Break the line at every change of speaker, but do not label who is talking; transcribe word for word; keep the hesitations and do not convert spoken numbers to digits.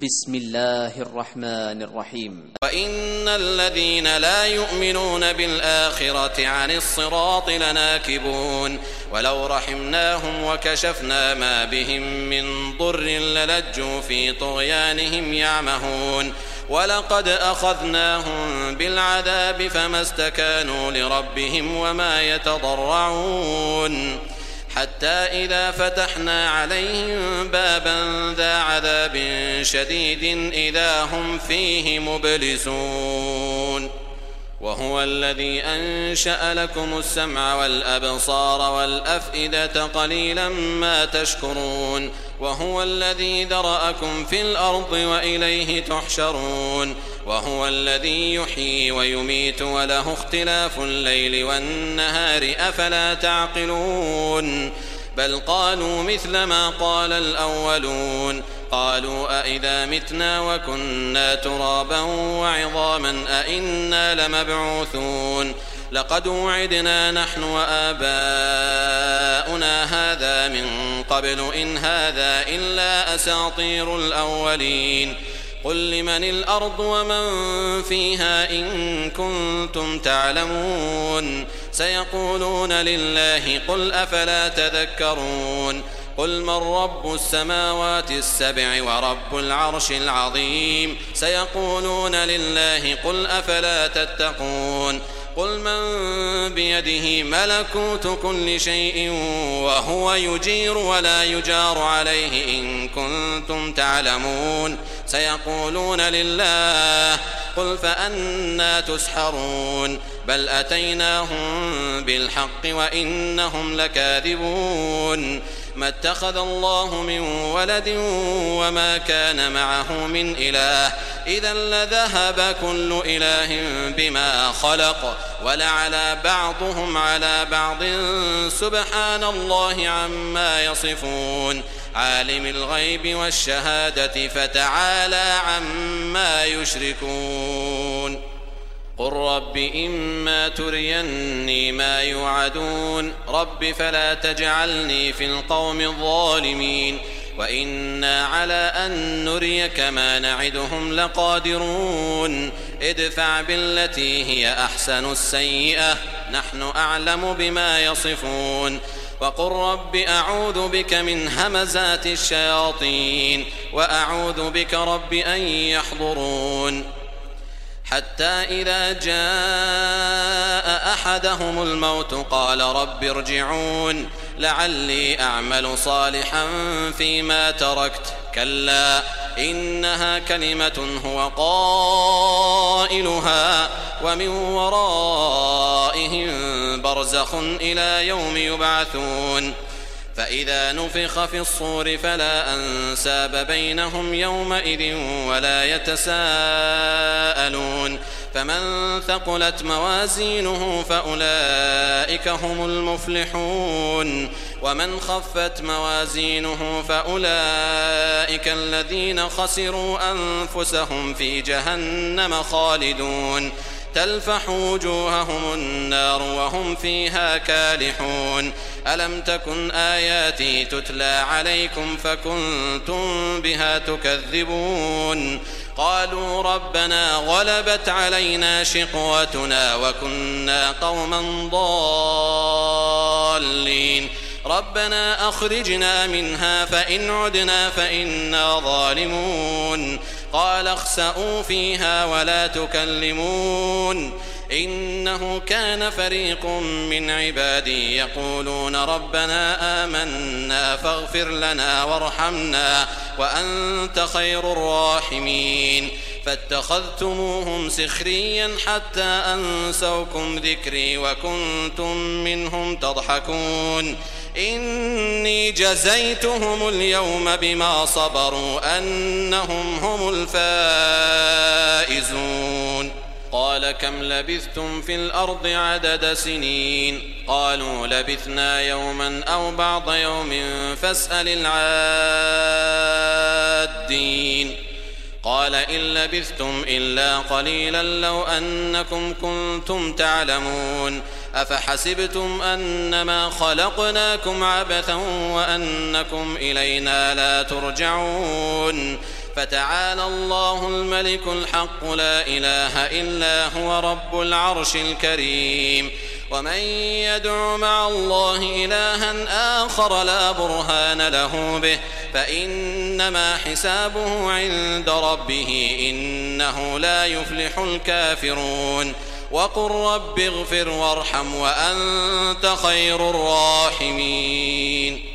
بسم الله الرحمن الرحيم.
وإن الذين لا يؤمنون بالآخرة عن الصراط لناكبون ولو رحمناهم وكشفنا ما بهم من ضر للجوا في طغيانهم يعمهون ولقد أخذناهم بالعذاب فما استكانوا لربهم وما يتضرعون حتى إذا فتحنا عليهم بابا ذا عذاب شديد إذا هم فيه مبلسون. وهو الذي أنشأ لكم السمع والأبصار والأفئدة قليلا ما تشكرون. وهو الذي ذرأكم في الأرض وإليه تحشرون. وهو الذي يحيي ويميت وله اختلاف الليل والنهار أفلا تعقلون. بل قالوا مثل ما قال الأولون قالوا أئذا متنا وكنا ترابا وعظاما أئنا لمبعوثون لقد وعدنا نحن وآباؤنا هذا من قبل إن هذا إلا أساطير الأولين. قل لمن الأرض ومن فيها إن كنتم تعلمون سيقولون لله قل أفلا تذكرون. قل من رب السماوات السبع ورب العرش العظيم سيقولون لله قل أفلا تتقون. قل من بيده ملكوت كل شيء وهو يجير ولا يجار عليه إن كنتم تعلمون سيقولون لله قل فأنى تسحرون. بل أتيناهم بالحق وإنهم لكاذبون. ما اتخذ الله من ولد وما كان معه من إله إذا لذهب كل إله بما خلق ولعلى بعضهم على بعض سبحان الله عما يصفون. عالم الغيب والشهادة فتعالى عما يشركون. قل رب إما تريني ما يوعدون رب فلا تجعلني في القوم الظالمين وإنا على أن نريك ما نعدهم لقادرون. ادفع بالتي هي أحسن السيئة نحن أعلم بما يصفون. وقل رب أعوذ بك من همزات الشياطين وأعوذ بك رب أن يحضرون. حتى إذا جاء أحدهم الموت قال رب ارجعون لعلي أعمل صالحا فيما تركت كلا إنها كلمة هو قائلها ومن ورائهم برزخ إلى يوم يبعثون. فإذا نفخ في الصور فلا أنساب بينهم يومئذ ولا يتساءلون. فمن ثقلت موازينه فأولئك هم المفلحون ومن خفت موازينه فأولئك الذين خسروا أنفسهم في جهنم خالدون. تلفح وجوههم النار وهم فيها كالحون. ألم تكن آياتي تتلى عليكم فكنتم بها تكذبون. قالوا ربنا غلبت علينا شقوتنا وكنا قوما ضالين ربنا أخرجنا منها فإن عدنا فإنا ظالمون. قال اخسئوا فيها ولا تكلمون إنه كان فريق من عبادي يقولون ربنا آمنا فاغفر لنا وارحمنا وأنت خير الراحمين. فاتخذتموهم سخريا حتى أنسوكم ذكري وكنتم منهم تضحكون. إني جزيتهم اليوم بما صبروا أنهم هم الفائزون. قال كم لبثتم في الأرض عدد سنين قالوا لبثنا يوما أو بعض يوم فاسأل العادين. قال إن لبثتم إلا قليلا لو أنكم كنتم تعلمون. أفحسبتم أنما خلقناكم عبثا وأنكم إلينا لا ترجعون. فتعالى الله الملك الحق لا إله إلا هو رب العرش الكريم. ومن يدع مع الله إلها آخر لا برهان له به فإنما حسابه عند ربه إنه لا يفلح الكافرون. وقل رب اغفر وارحم وأنت خير الراحمين.